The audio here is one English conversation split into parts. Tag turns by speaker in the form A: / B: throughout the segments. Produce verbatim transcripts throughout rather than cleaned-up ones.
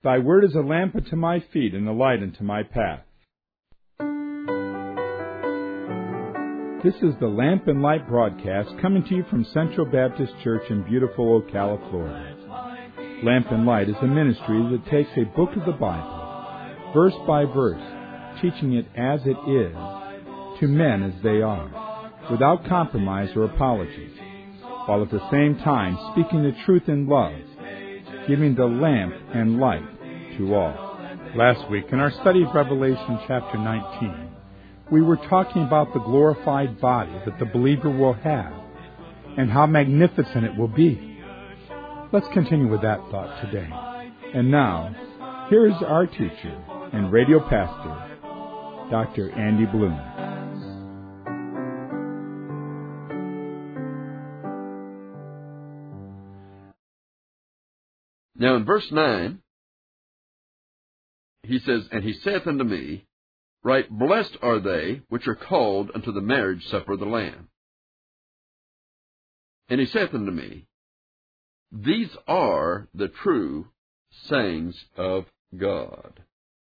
A: Thy word is a lamp unto my feet and a light unto my path. This is the Lamp and Light broadcast coming to you from Central Baptist Church in beautiful Ocala, Florida. Lamp and Light is a ministry that takes a book of the Bible, verse by verse, teaching it as it is, to men as they are, without compromise or apologies, while at the same time speaking the truth in love, giving the lamp and light to all. Last week, in our study of Revelation chapter nineteen, we were talking about the glorified body that the believer will have and how magnificent it will be. Let's continue with that thought today. And now, here is our teacher and radio pastor, Doctor Andy Bloom.
B: Now in verse nine, he says, And he saith unto me, Right blessed are they which are called unto the marriage supper of the Lamb. And he saith unto me, These are the true sayings of God.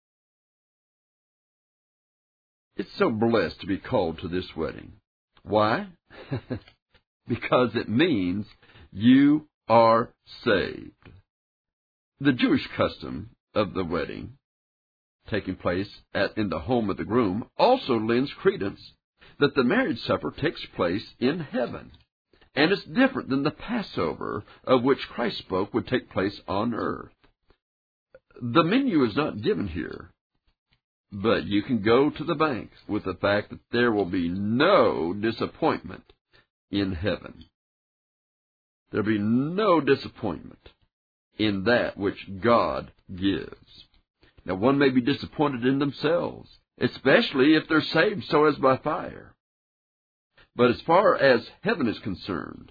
B: It's so blessed to be called to this wedding. Why? Because it means you are saved. The Jewish custom of the wedding taking place at, in the home of the groom also lends credence that the marriage supper takes place in heaven, and it's different than the Passover of which Christ spoke would take place on earth. The menu is not given here, but you can go to the bank with the fact that there will be no disappointment in heaven. There will be no disappointment in that which God gives. Now, one may be disappointed in themselves, especially if they're saved so as by fire. But as far as heaven is concerned,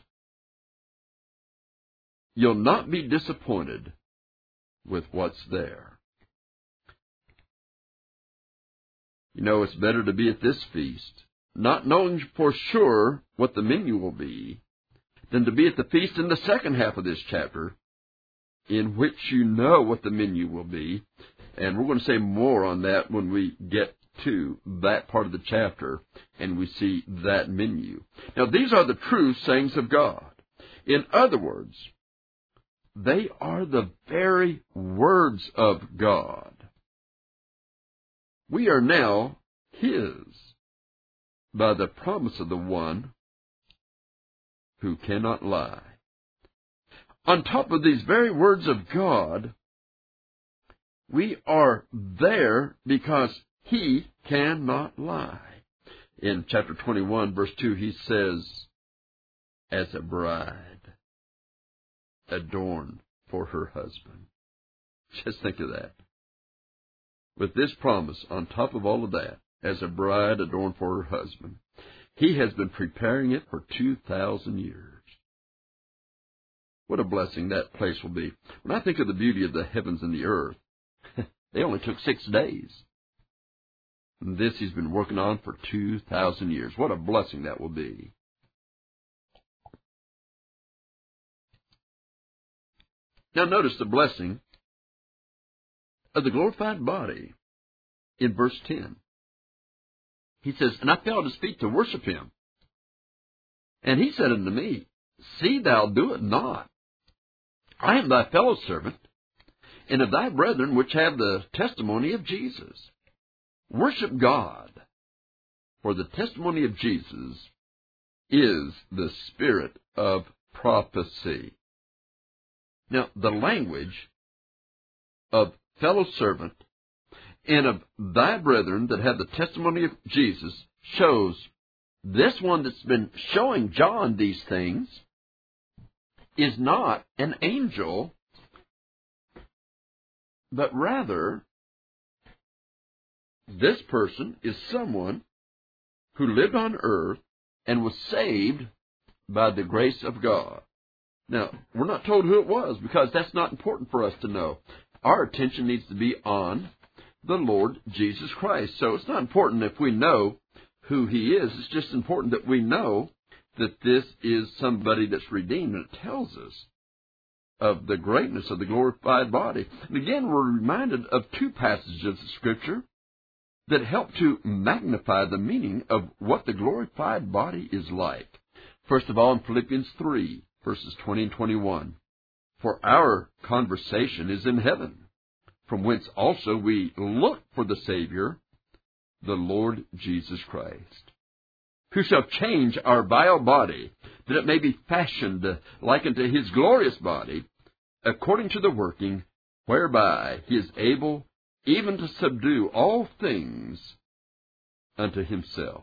B: you'll not be disappointed with what's there. You know, it's better to be at this feast, not knowing for sure what the menu will be, than to be at the feast in the second half of this chapter, in which you know what the menu will be. And we're going to say more on that when we get to that part of the chapter and we see that menu. Now, these are the true sayings of God. In other words, they are the very words of God. We are now His by the promise of the one who cannot lie. On top of these very words of God, we are there because He cannot lie. In chapter twenty-one, verse two, He says, As a bride adorned for her husband. Just think of that. With this promise on top of all of that, as a bride adorned for her husband, He has been preparing it for two thousand years. What a blessing that place will be. When I think of the beauty of the heavens and the earth, they only took six days. And this He's been working on for two thousand years. What a blessing that will be. Now notice the blessing of the glorified body in verse ten. He says, And I fell at His feet to worship Him. And He said unto me, See thou do it not. I am thy fellow servant, and of thy brethren which have the testimony of Jesus. Worship God, for the testimony of Jesus is the spirit of prophecy. Now, the language of fellow servant and of thy brethren that have the testimony of Jesus shows this one that's been showing John these things is not an angel, but rather, this person is someone who lived on earth and was saved by the grace of God. Now, we're not told who it was because that's not important for us to know. Our attention needs to be on the Lord Jesus Christ. So it's not important if we know who He is. It's just important that we know that this is somebody that's redeemed, and it tells us of the greatness of the glorified body. And again, we're reminded of two passages of Scripture that help to magnify the meaning of what the glorified body is like. First of all, in Philippians three, verses twenty and twenty-one. For our conversation is in heaven, from whence also we look for the Savior, the Lord Jesus Christ, who shall change our vile body, that it may be fashioned like unto his glorious body, according to the working whereby he is able even to subdue all things unto himself.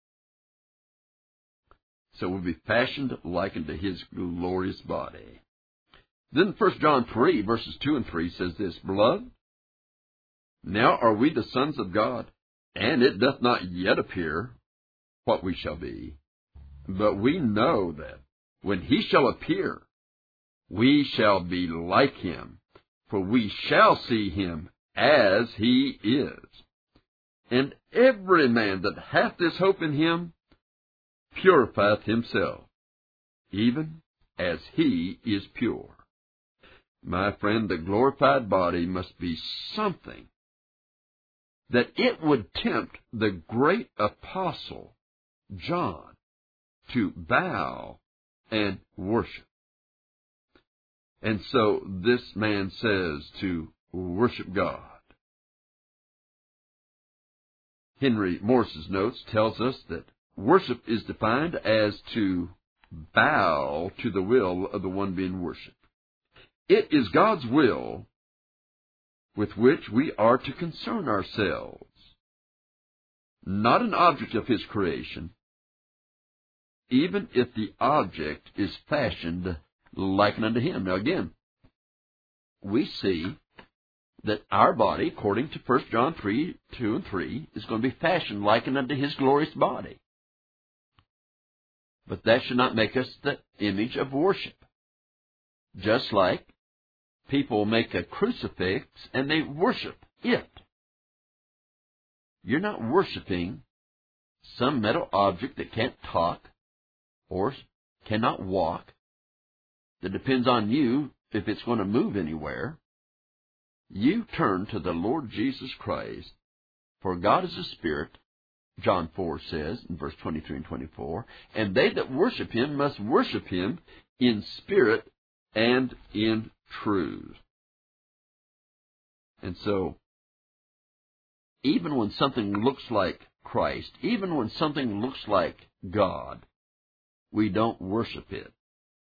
B: So we'll be fashioned like unto his glorious body. Then First John three, verses two and three says this, Beloved, now are we the sons of God, and it doth not yet appear what we shall be. But we know that when he shall appear, we shall be like him, for we shall see him as he is. And every man that hath this hope in him purifieth himself, even as he is pure. My friend, the glorified body must be something that it would tempt the great apostle John to bow and worship. And so this man says to worship God. Henry Morris's notes tells us that worship is defined as to bow to the will of the one being worshipped. It is God's will with which we are to concern ourselves, not an object of his creation, even if the object is fashioned like unto him. Now again, we see that our body, according to First John three, two and three, is going to be fashioned like unto his glorious body. But that should not make us the image of worship. Just like people make a crucifix and they worship it. You're not worshiping some metal object that can't talk or cannot walk, that depends on you if it's going to move anywhere. You turn to the Lord Jesus Christ, for God is a spirit, John four says in verse twenty-three and twenty-four, and they that worship him must worship him in spirit and in truth. And so, even when something looks like Christ, even when something looks like God, we don't worship it.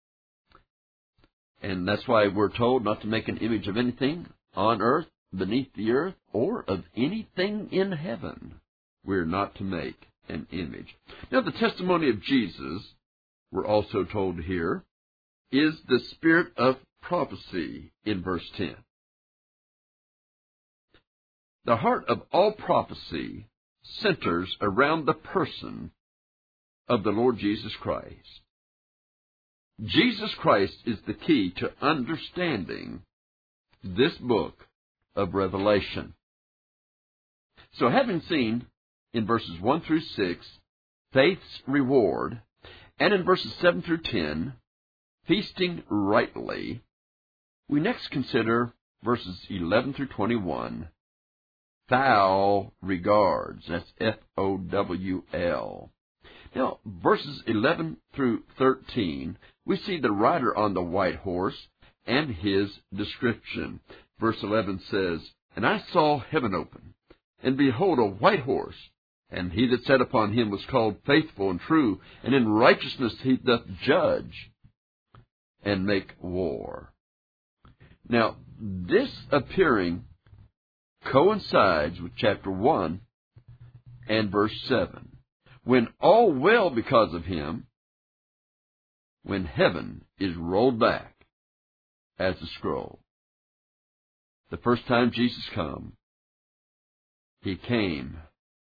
B: And that's why we're told not to make an image of anything on earth, beneath the earth, or of anything in heaven. We're not to make an image. Now, the testimony of Jesus, we're also told here, is the spirit of prophecy in verse ten. The heart of all prophecy centers around the person of the Lord Jesus Christ. Jesus Christ is the key to understanding this book of Revelation. So having seen in verses one through six faith's reward, and in verses seven through ten feasting rightly, we next consider verses eleven through twenty-one, foul regards. That's F O W L. Now, verses eleven through thirteen, we see the rider on the white horse and his description. Verse eleven says, And I saw heaven open, and behold a white horse, and he that sat upon him was called Faithful and True, and in righteousness he doth judge and make war. Now, this appearing coincides with chapter one and verse seven. When all well because of him, when heaven is rolled back as a scroll. The first time Jesus came, he came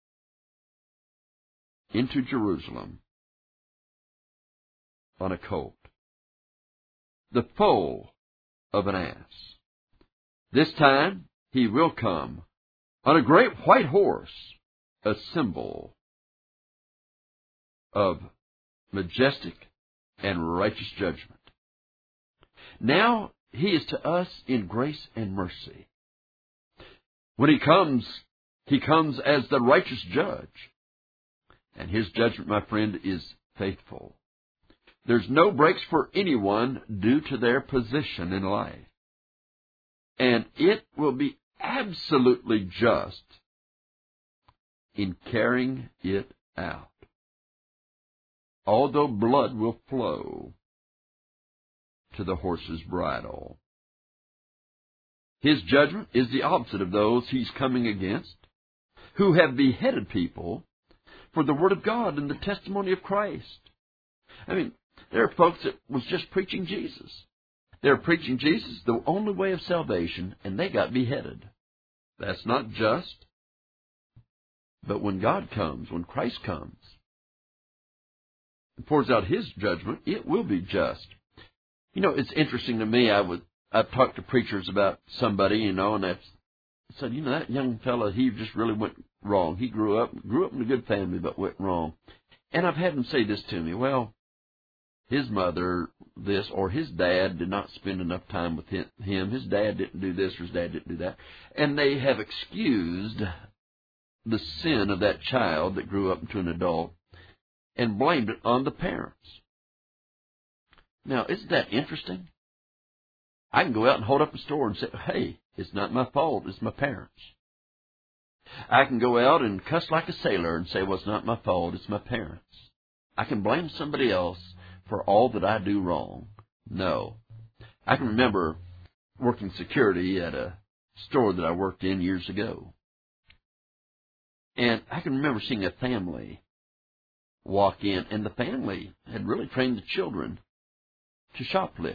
B: into Jerusalem on a colt, the foal of an ass. This time he will come on a great white horse, a symbol of majestic and righteous judgment. Now He is to us in grace and mercy. When He comes, He comes as the righteous judge. And His judgment, my friend, is faithful. There's no breaks for anyone due to their position in life. And it will be absolutely just in carrying it out. Although blood will flow to the horse's bridle. His judgment is the opposite of those He's coming against, who have beheaded people for the Word of God and the testimony of Christ. I mean, there are folks that was just preaching Jesus. They're preaching Jesus, the only way of salvation, and they got beheaded. That's not just. But when God comes, when Christ comes, and pours out His judgment, it will be just. You know, it's interesting to me. I would, I've talked to preachers about somebody, you know, and I've said, you know, that young fella, he just really went wrong. He grew up, grew up in a good family, but went wrong. And I've had them say this to me, well, his mother, this, or his dad did not spend enough time with him. His dad didn't do this, or his dad didn't do that. And they have excused the sin of that child that grew up into an adult and blamed it on the parents. Now, isn't that interesting? I can go out and hold up a store and say, hey, it's not my fault, it's my parents. I can go out and cuss like a sailor and say, well, it's not my fault, it's my parents. I can blame somebody else for all that I do wrong. No. I can remember working security at a store that I worked in years ago. And I can remember seeing a family walk in, and the family had really trained the children to shoplift.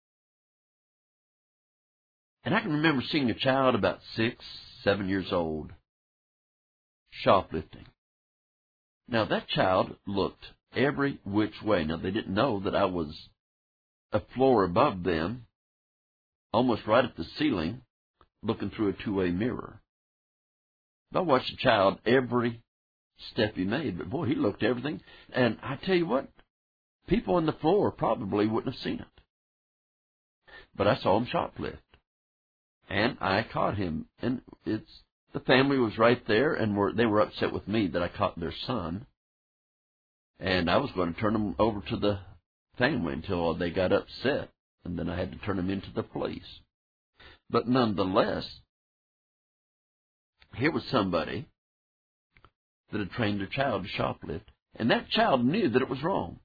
B: And I can remember seeing a child about six, seven years old shoplifting. Now, that child looked every which way. Now, they didn't know that I was a floor above them, almost right at the ceiling, looking through a two-way mirror. I watched the child every step he made, but boy, he looked everything. And I tell you what, people on the floor probably wouldn't have seen it. But I saw him shoplift. And I caught him. And it's the family was right there, and were, they were upset with me that I caught their son. And I was going to turn them over to the family until they got upset. And then I had to turn them into the police. But nonetheless, here was somebody that had trained their child to shoplift. And that child knew that it was wrong.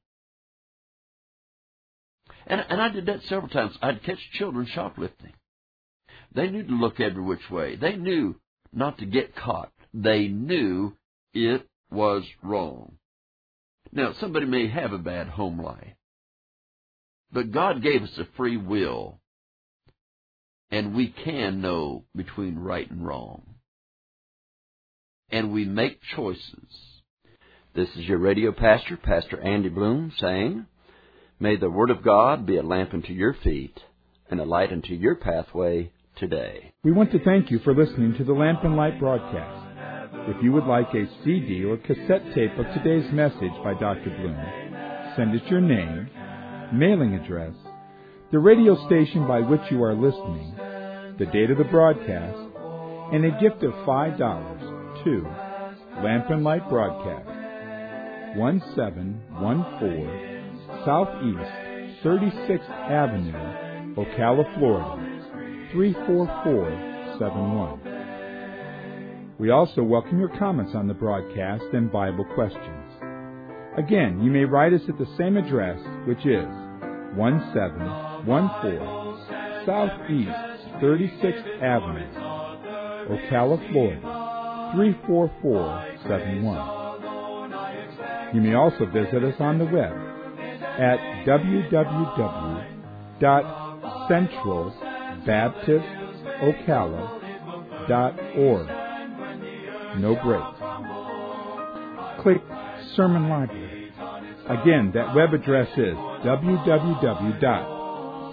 B: And, and I did that several times. I'd catch children shoplifting. They knew to look every which way. They knew not to get caught. They knew it was wrong. Now, somebody may have a bad home life, but God gave us a free will, and we can know between right and wrong. And we make choices. This is your radio pastor, Pastor Andy Bloom, saying, may the Word of God be a lamp unto your feet and a light unto your pathway today.
A: We want to thank you for listening to the Lamp and Light broadcast. If you would like a C D or cassette tape of today's message by Doctor Bloom, send us your name, mailing address, the radio station by which you are listening, the date of the broadcast, and a gift of five dollars to Lamp and Light Broadcast, one seven one four Southeast thirty-sixth Avenue, Ocala, Florida, three four four seven one. We also welcome your comments on the broadcast and Bible questions. Again, you may write us at the same address, which is one seven one four Southeast thirty-sixth Avenue, Ocala, Florida, three four four seven one. You may also visit us on the web at w w w dot central baptist ocala dot org. No breaks. Click Sermon Library. Again, that web address is w w w dot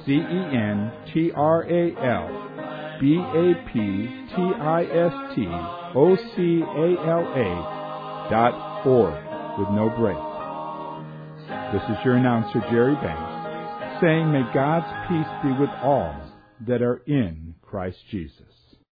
A: central baptist ocala dot org with no breaks. This is your announcer, Jerry Banks, saying, may God's peace be with all that are in Christ Jesus.